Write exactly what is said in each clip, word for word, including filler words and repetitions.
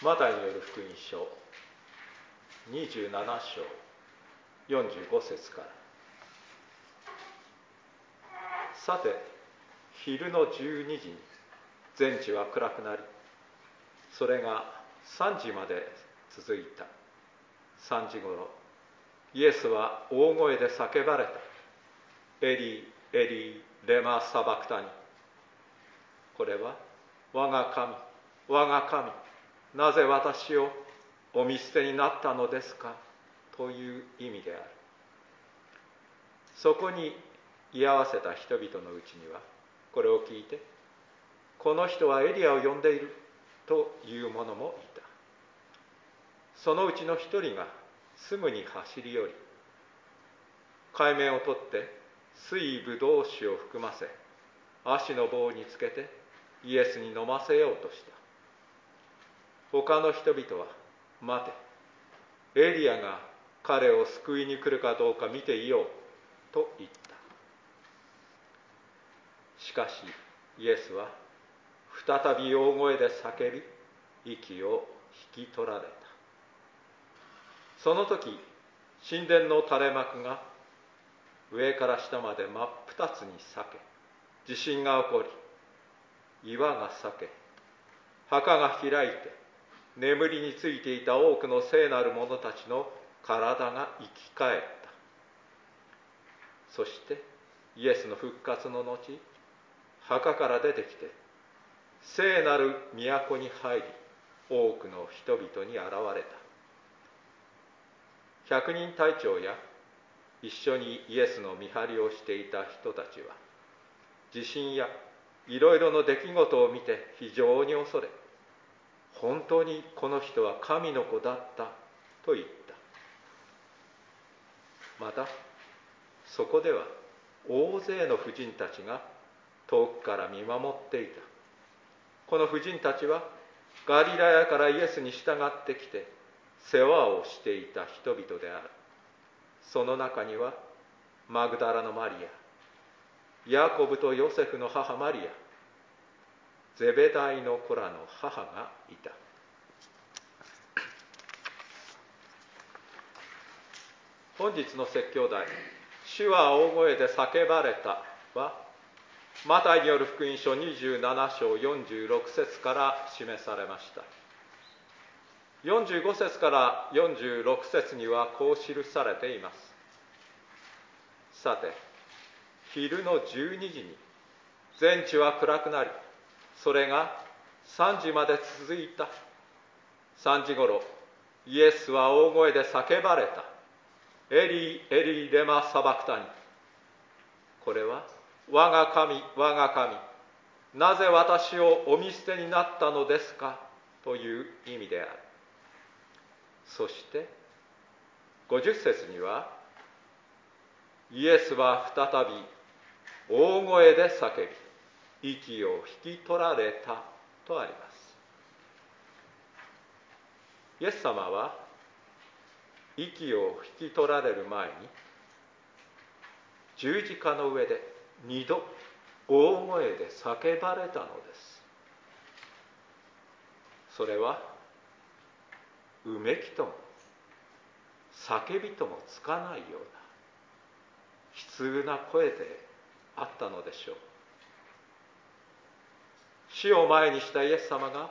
マタイによる福音書にじゅうなな章よんじゅうご節から。さて、昼のじゅうにじに全地は暗くなり、それがさんじまで続いた。さんじごろ、イエスは大声で叫ばれた。エリー、エリー、レマサバクタニ。これは、我が神、我が神、なぜ私をお見捨てになったのですかという意味である。そこに居合わせた人々のうちには、これを聞いて、この人はエリアを呼んでいるという者もいた。そのうちの一人がすぐに走り寄り、海面を取って水ぶどう酒を含ませ、足の棒につけてイエスに飲ませようとした。他の人々は、待て、エリアが彼を救いに来るかどうか見ていようと言った。しかしイエスは再び大声で叫び、息を引き取られた。その時、神殿の垂れ幕が上から下まで真っ二つに裂け、地震が起こり、岩が裂け、墓が開いて、眠りについていた多くの聖なる者たちの体が生き返った。そしてイエスの復活の後、墓から出てきて、聖なる都に入り、多くの人々に現れた。百人隊長や一緒にイエスの見張りをしていた人たちは、地震やいろいろの出来事を見て非常に恐れ、本当にこの人は神の子だったと言った。またそこでは大勢の婦人たちが遠くから見守っていた。この婦人たちはガリラヤからイエスに従ってきて世話をしていた人々である。その中にはマグダラのマリア、ヤコブとヨセフの母マリア、ゼベダイの子らの母がいた。本日の説教題、主は大声で叫ばれたは、マタイによる福音書にじゅうなな章よんじゅうろく節から示されました。よんじゅうご節からよんじゅうろく節にはこう記されています。さて、昼のじゅうにじに全地は暗くなり、それがさんじまで続いた。さんじごろ、イエスは大声で叫ばれた。エリー、エリー、レマサバクタニ。これは、我が神、我が神、なぜ私をお見捨てになったのですかという意味である。そして、ごじゅう節には、イエスは再び大声で叫び、息を引き取られたとあります。イエス様は、息を引き取られる前に、十字架の上で二度大声で叫ばれたのです。それは、うめきとも叫びともつかないような悲痛な声であったのでしょう。死を前にしたイエス様が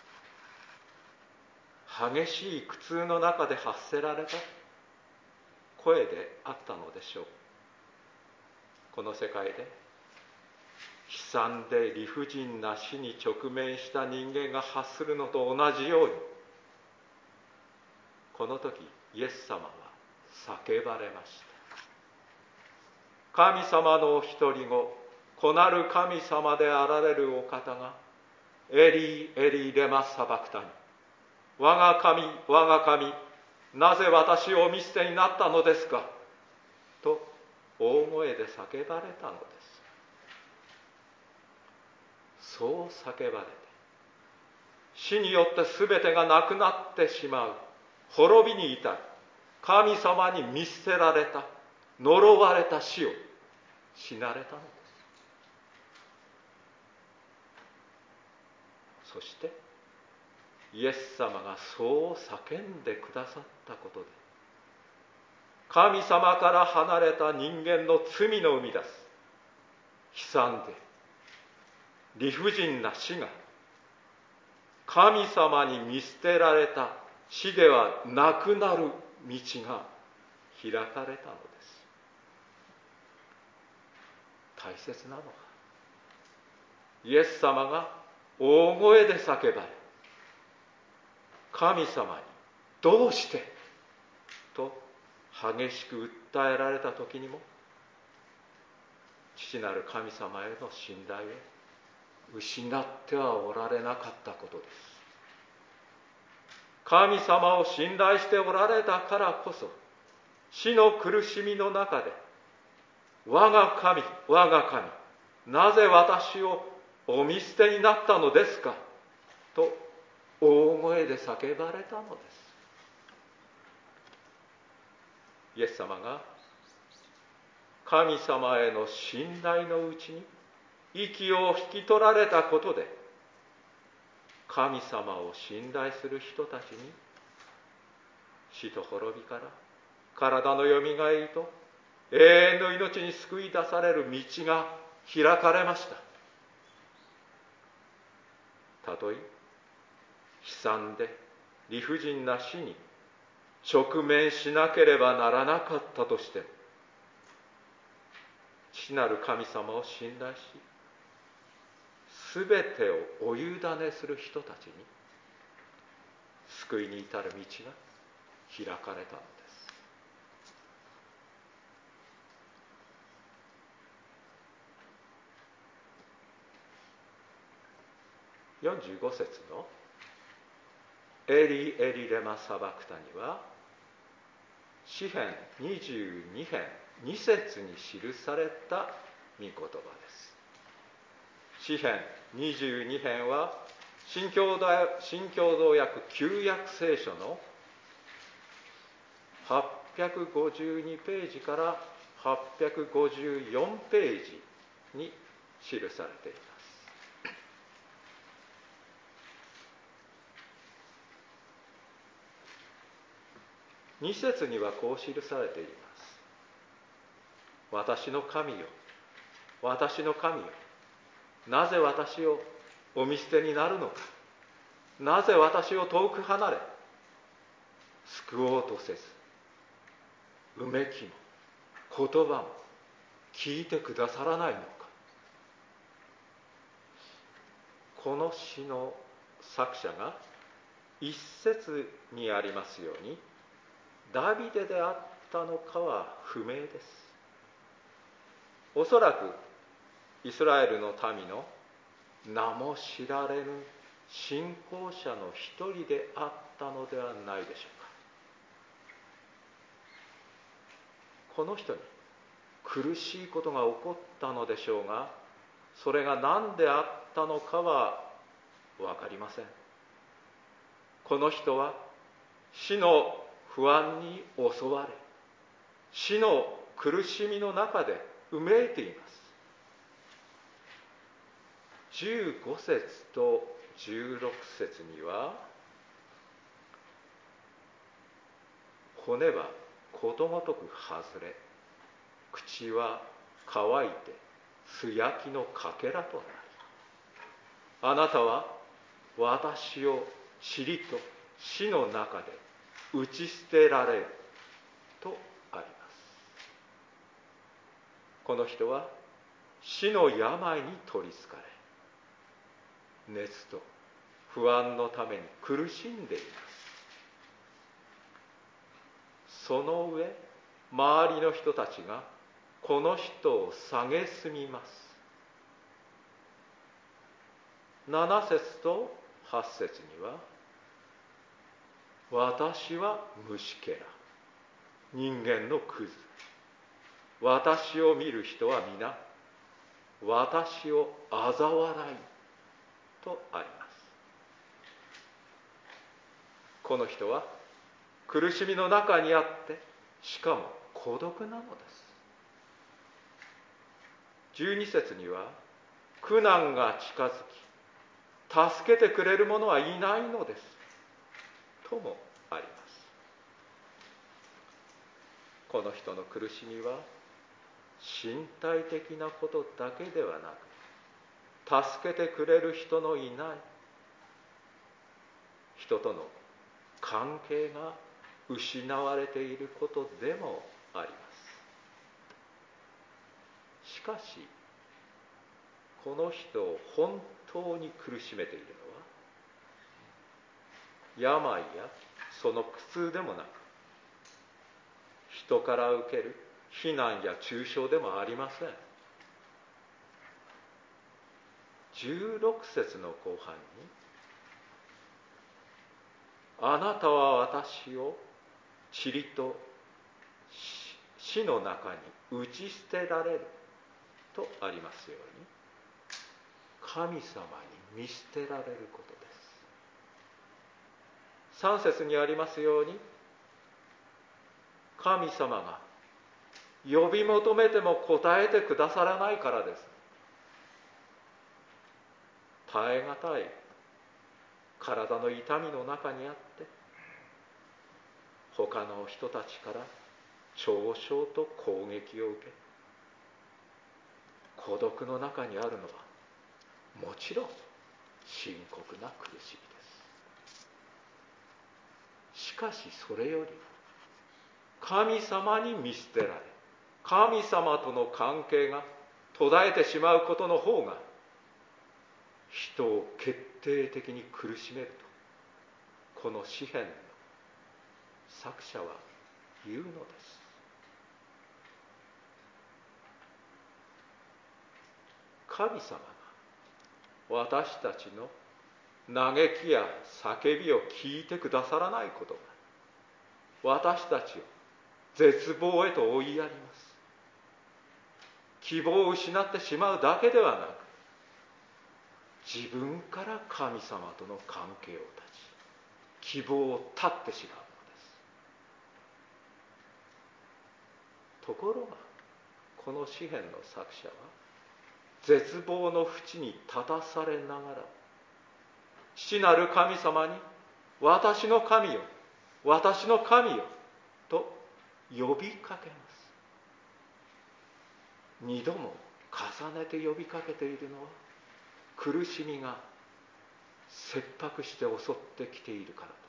激しい苦痛の中で発せられた声であったのでしょう。この世界で悲惨で理不尽な死に直面した人間が発するのと同じように、この時イエス様は叫ばれました。神様のお一人子、子なる神様であられるお方が、エリー、エリー、レマサバクタニ。我が神、我が神、なぜ私をお見捨てになったのですかと大声で叫ばれたのです。そう叫ばれて、死によって全てがなくなってしまう、滅びに至る、神様に見捨てられた、呪われた死を死なれたのです。そしてイエス様がそう叫んでくださったことで、神様から離れた人間の罪の生み出す悲惨で理不尽な死が、神様に見捨てられた死ではなくなる道が開かれたのです。大切なのは、イエス様が大声で叫ばれ、神様にどうしてと激しく訴えられた時にも、父なる神様への信頼を失ってはおられなかったことです。神様を信頼しておられたからこそ、死の苦しみの中で、我が神、我が神、なぜ私をお見捨てになったのですかと大声で叫ばれたのです。イエス様が神様への信頼のうちに息を引き取られたことで、神様を信頼する人たちに死と滅びから体のよみがえりと永遠の命に救い出される道が開かれました。たとえ悲惨で理不尽な死に直面しなければならなかったとしても、父なる神様を信頼し、すべてをお委ねする人たちに救いに至る道が開かれたのです。よんじゅうご節のエリエリレマサバクタには、詩編にじゅうに編に節に記された御言葉です。詩編にじゅうに編は新共同新共同訳旧約聖書のはっぴゃくごじゅうにページからはっぴゃくごじゅうよんページに記されています。に節にはこう記されています。私の神よ、私の神よ、なぜ私をお見捨てになるのか。なぜ私を遠く離れ、救おうとせず、うめきも言葉も聞いてくださらないのか。この詩の作者が一節にありますように、ダビデであったのかは不明です。おそらくイスラエルの民の名も知られぬ信仰者の一人であったのではないでしょうか。この人に苦しいことが起こったのでしょうが、それが何であったのかは分かりません。この人は死の不安に襲われ、死の苦しみの中でうめいています。じゅうご節とじゅうろく節には、骨はことごとく外れ、口は乾いて素焼きのかけらとなり、あなたは私を塵と死の中で打ち捨てられるとあります。この人は死の病に取りつかれ、熱と不安のために苦しんでいます。その上、周りの人たちがこの人を蔑みます。なな節とはち節には、私は虫けら、人間のクズ、私を見る人は皆私を嘲笑いとあります。この人は苦しみの中にあって、しかも孤独なのです。じゅうに節には、苦難が近づき助けてくれる者はいないのです。 こともあります。この人の苦しみは身体的なことだけではなく、助けてくれる人のいない人との関係が失われていることでもあります。しかし、この人を本当に苦しめているのは、病やその苦痛でもなく、人から受ける非難や中傷でもありません。じゅうろく節の後半に、あなたは私を塵と死の中に打ち捨てられるとありますように、神様に見捨てられることです。さん節にありますように、神様が呼び求めても答えてくださらないからです。耐え難い体の痛みの中にあって、他の人たちから嘲笑と攻撃を受け、孤独の中にあるのはもちろん深刻な苦しみです。しかしそれより神様に見捨てられ、神様との関係が途絶えてしまうことの方が人を決定的に苦しめると、この詩篇の作者は言うのです。神様が私たちの嘆きや叫びを聞いてくださらないことが、私たちを絶望へと追いやります。希望を失ってしまうだけではなく、自分から神様との関係を断ち、希望を絶ってしまうのです。ところが、この詩篇の作者は、絶望の淵に立たされながら、父なる神様に、私の神よ、私の神よ、と呼びかけます。二度も重ねて呼びかけているのは、苦しみが切迫して襲ってきているからです。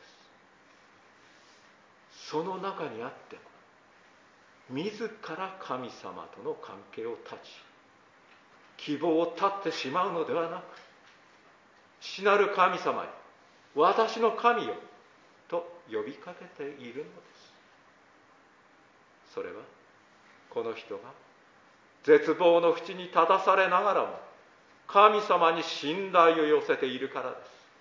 その中にあっても、自ら神様との関係を断ち、希望を絶ってしまうのではなく、父なる神様に、私の神よ、と呼びかけているのです。それは、この人が絶望の淵に立たされながらも、神様に信頼を寄せているからです。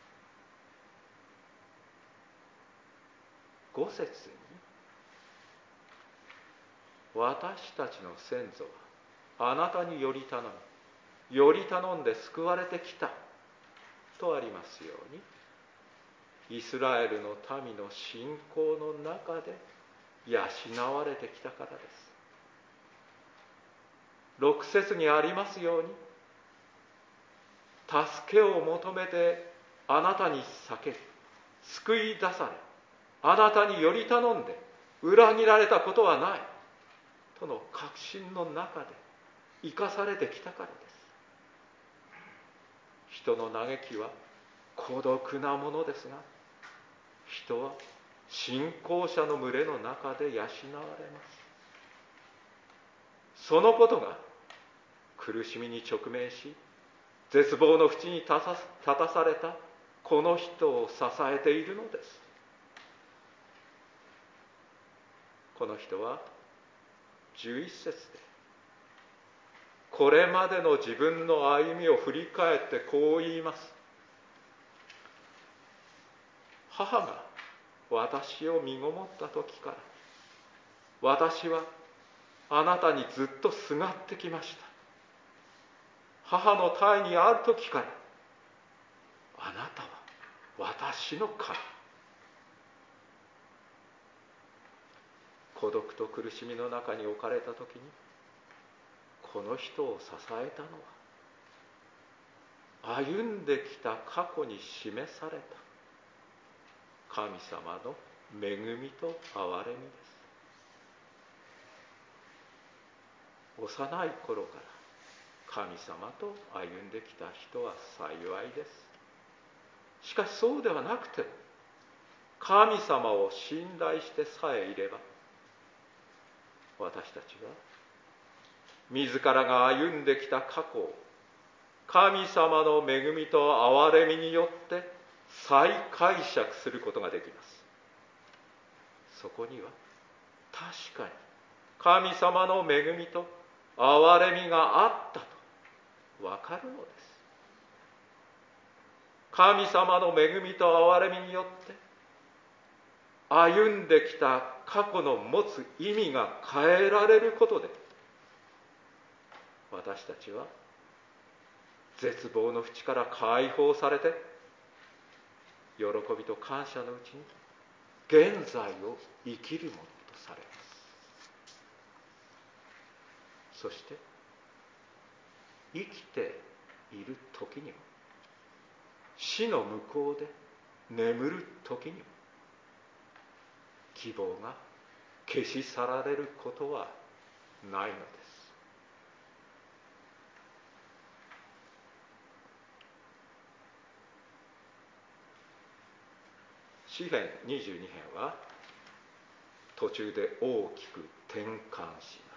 五節に、私たちの先祖はあなたにより頼み、より頼んで救われてきたとありますように、イスラエルの民の信仰の中で養われてきたからです。六節にありますように、助けを求めてあなたに叫び、救い出され、あなたにより頼んで裏切られたことはないとの確信の中で生かされてきたからです。人の嘆きは孤独なものですが、人は信仰者の群れの中で養われます。そのことが苦しみに直面し、絶望の淵に立たされたこの人を支えているのです。この人はじゅういち節で、これまでの自分の歩みを振り返ってこう言います。母が私を身ごもった時から、私はあなたにずっとすがってきました。母の胎にある時から、あなたは私の神。孤独と苦しみの中に置かれた時に、この人を支えたのは、歩んできた過去に示された神様の恵みと憐れみです。幼い頃から神様と歩んできた人は幸いです。しかしそうではなくても、神様を信頼してさえいれば、私たちは自らが歩んできた過去を神様の恵みと憐れみによって再解釈することができます。そこには確かに神様の恵みと憐れみがあったとわかるのです。神様の恵みと憐れみによって歩んできた過去の持つ意味が変えられることで、私たちは絶望の淵から解放されて、喜びと感謝のうちに現在を生きるものとされます。そして生きている時にも、死の向こうで眠る時にも、希望が消し去られることはないのです。詩編にじゅうに編は途中で大きく転換します。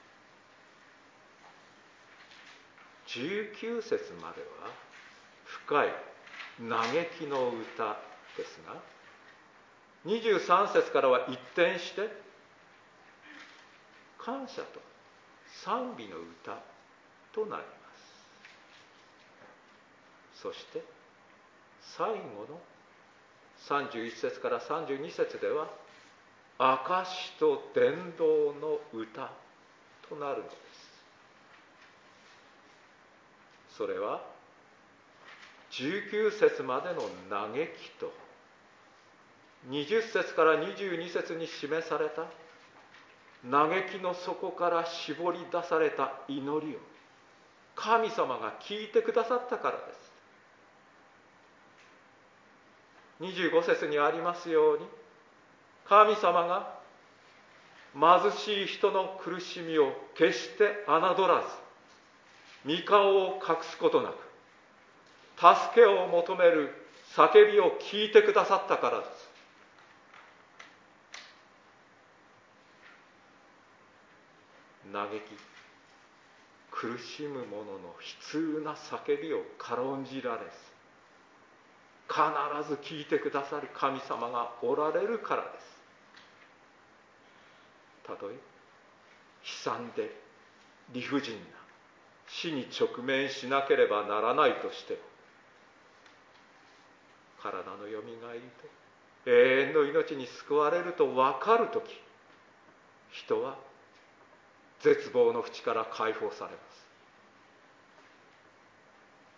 じゅうきゅう節までは深い嘆きの歌ですが、にじゅうさん節からは一転して感謝と賛美の歌となります。そして最後のさんじゅういち節からさんじゅうに節では証と伝道の歌となるのです。それはじゅうきゅう節までの嘆きとにじゅっ節からにじゅうに節に示された嘆きの底から絞り出された祈りを神様が聞いてくださったからです。にじゅうご節にありますように、神様が貧しい人の苦しみを決して侮らず、御顔を隠すことなく、助けを求める叫びを聞いてくださったからです。嘆き、苦しむ者の悲痛な叫びを軽んじられず、必ず聞いてくださる神様がおられるからです。たとえ悲惨で理不尽な死に直面しなければならないとしても、体のよみがえりと永遠の命に救われると分かるとき、人は絶望の淵から解放されます。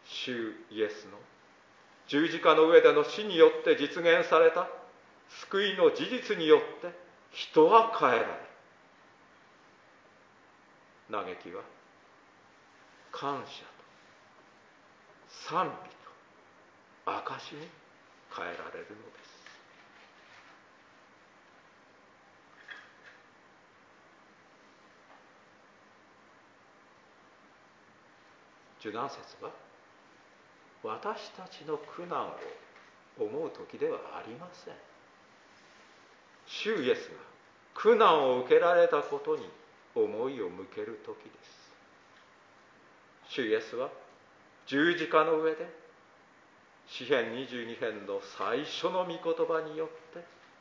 主イエスの十字架の上での死によって実現された救いの事実によって人は変えられる。嘆きは感謝と賛美と証に変えられるのです。受難節は私たちの苦難を思う時ではありません。主イエスが苦難を受けられたことに思いを向ける時です。主イエスは十字架の上で詩編にじゅうに編の最初の御言葉によって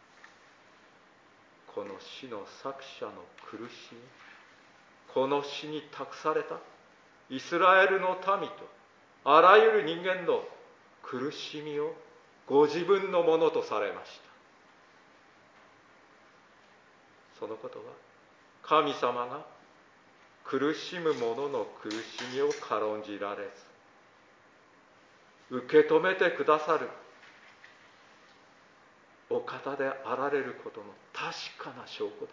この死の作者の苦しみ、この死に託されたイスラエルの民とあらゆる人間の苦しみをご自分のものとされました。そのことは神様が苦しむ者の苦しみを軽んじられず受け止めてくださるお方であられることの確かな証拠です。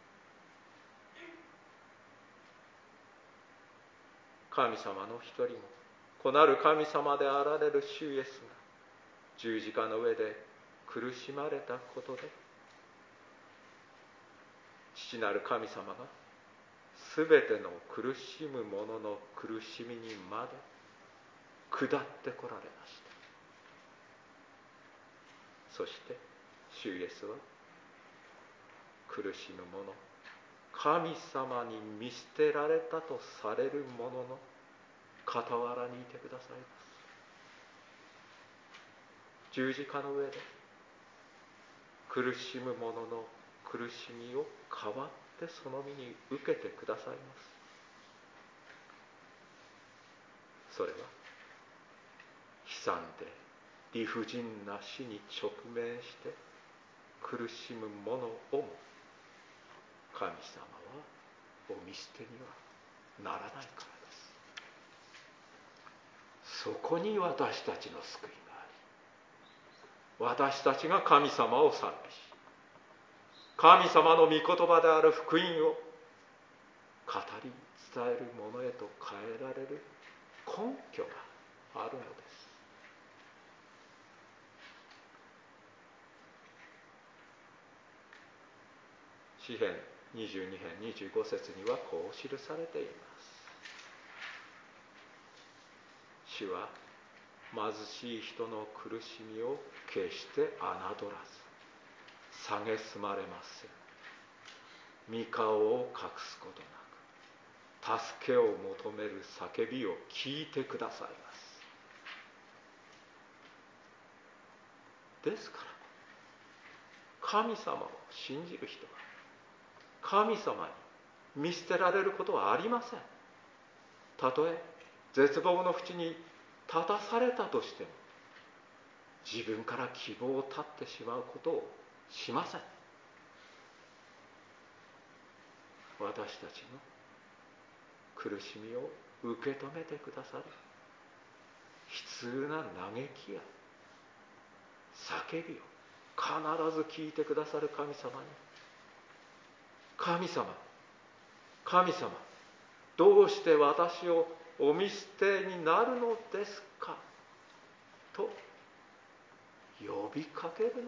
神様の一人も子なる神様であられる主イエスが十字架の上で苦しまれたことで、父なる神様がすべての苦しむ者の苦しみにまで下ってこられました。そして主イエスは苦しむ者、神様に見捨てられたとされる者の傍らにいてくださいます。十字架の上で苦しむ者の苦しみを代わってその身に受けてくださいます。それは悲惨で理不尽な死に直面して苦しむ者をも神様はお見捨てにはならないからです。そこに私たちの救いがあり、私たちが神様を賛美し、神様の御言葉である福音を語り伝える者へと変えられる根拠があるのです。詩編にじゅうに編にじゅうご節にはこう記されています。主は貧しい人の苦しみを決して侮らず蔑まれません。御顔を隠すことなく助けを求める叫びを聞いてくださいます。ですから神様を信じる人は神様に見捨てられることはありません。たとえ絶望の淵に立たされたとしても自分から希望を絶ってしまうことをしません。私たちの苦しみを受け止めてくださり、悲痛な嘆きや叫びを必ず聞いてくださる神様に、神様、神様、どうして私をお見捨てになるのですかと呼びかけるのです。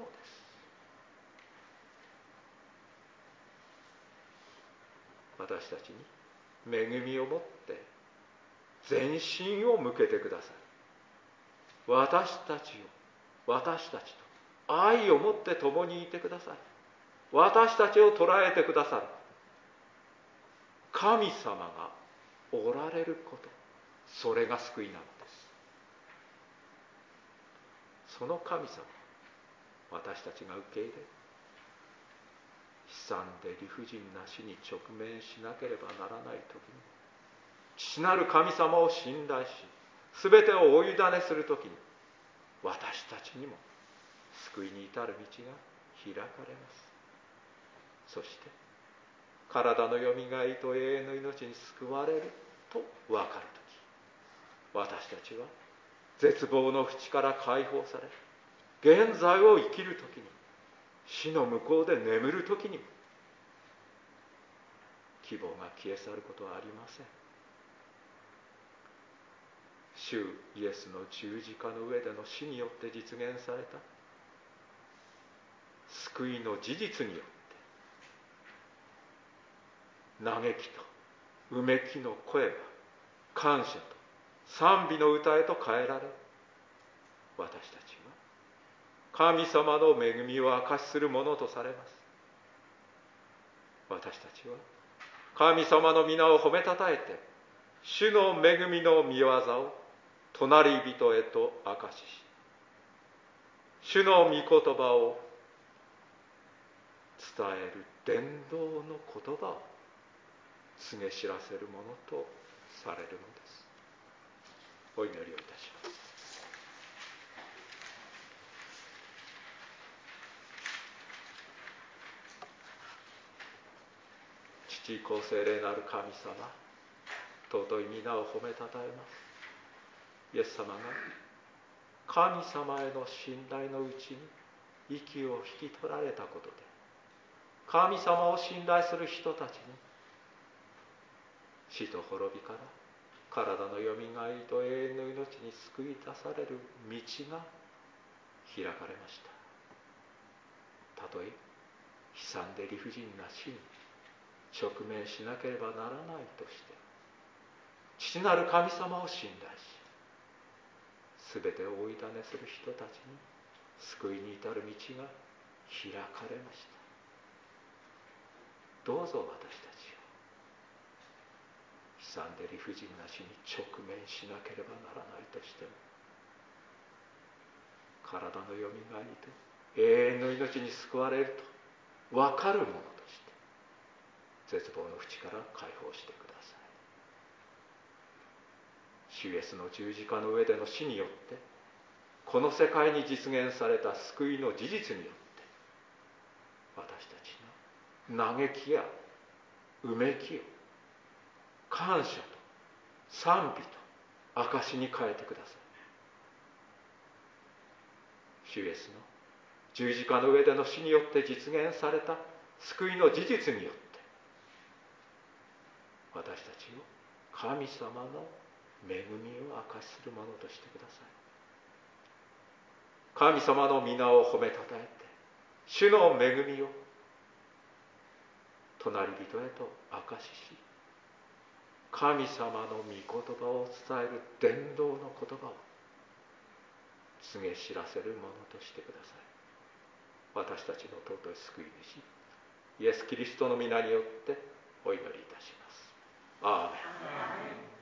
私たちに恵みをもって全身を向けてください。私たちを、私たちと愛をもって共にいてください。私たちを捉えてくださる神様がおられること、それが救いなのです。その神様、私たちが受け入れ、悲惨で理不尽な死に直面しなければならない時に、父なる神様を信頼し、すべてをお委ねする時に、私たちにも救いに至る道が開かれます。そして体のよみがえりと永遠の命に救われると分かるとき、私たちは絶望の淵から解放され、現在を生きるときに、死の向こうで眠るときにも希望が消え去ることはありません。主イエスの十字架の上での死によって実現された救いの事実によって、嘆きとうめきの声が感謝と賛美の歌へと変えられ、私たちは神様の恵みを証しするものとされます。私たちは神様の皆を褒めたたえて、主の恵みの御業を隣人へと証しし、主の御言葉を伝える伝道の言葉を告げ知らせるものとされるのです。お祈りをいたします。父子聖霊なる神様、尊い皆を褒めたたえます。イエス様が神様への信頼のうちに息を引き取られたことで、神様を信頼する人たちに死と滅びから体のよみがえりと永遠の命に救い出される道が開かれました。 たとえ悲惨で理不尽な死に直面しなければならないとして父なる神様を信頼し、すべてを追い種する人たちに救いに至る道が開かれました。どうぞ私たちを悲惨で理不尽な死に直面しなければならないとしても、体のよみがえりと永遠の命に救われると分かるものとして絶望の淵から解放してください。主イエスの十字架の上での死によってこの世界に実現された救いの事実によって、私たちの嘆きやうめきを感謝と賛美と証に変えてください。主イエスの十字架の上での死によって実現された救いの事実によって私たちを神様の恵みを明かしするものとしてください。神様の皆を褒めたたえて主の恵みを隣人へと明かしし、神様の御言葉を伝える伝道の言葉を告げ知らせるものとしてください。私たちの尊い救い主イエス・キリストの皆によってお祈りいたします。アーメン。